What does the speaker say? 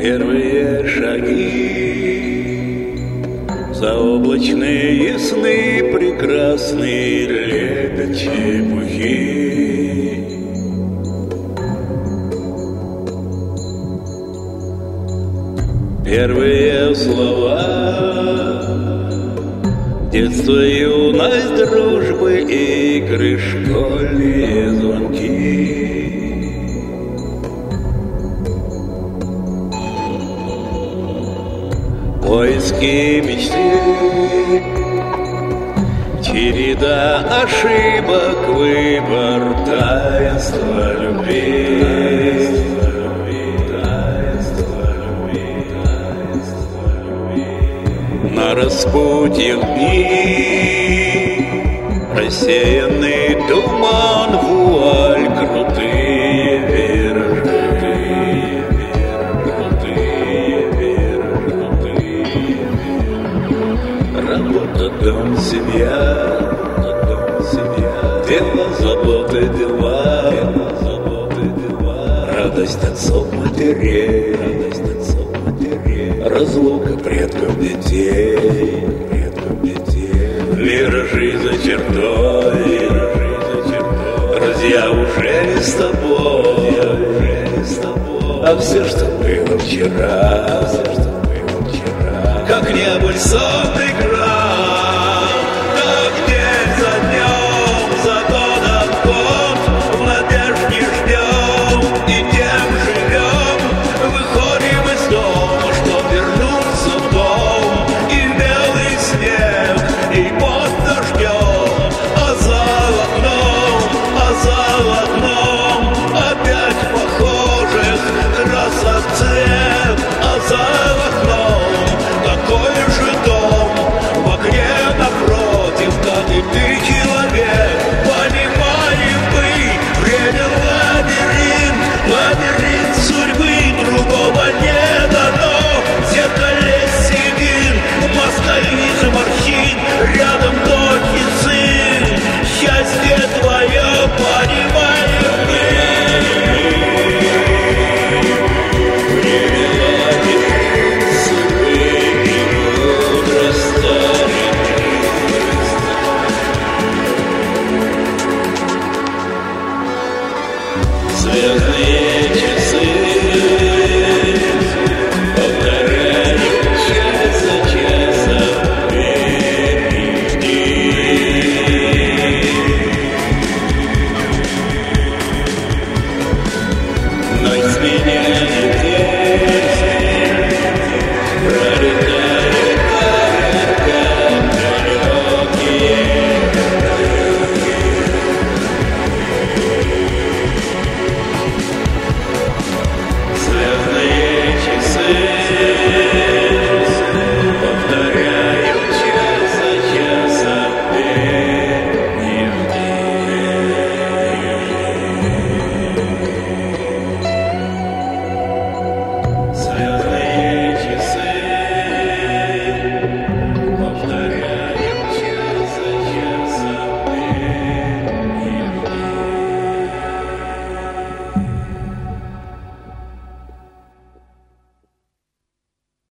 Первые шаги, заоблачные сны, прекрасные лето чепухи. Первые слова, детство, юность, дружбы, игры, школьные звонки. Поиски мечты, череда ошибок, выбор, таинство любви. На распутьях дни, рассеянный туман, вуаль, крутые виражи. Работа, дом, семья, дело, заботы, дела, радость отцов, матерей, разлука предков, детей, виражи за чертой, друзья уже не с тобой, а все, что было вчера, как небо сон играет.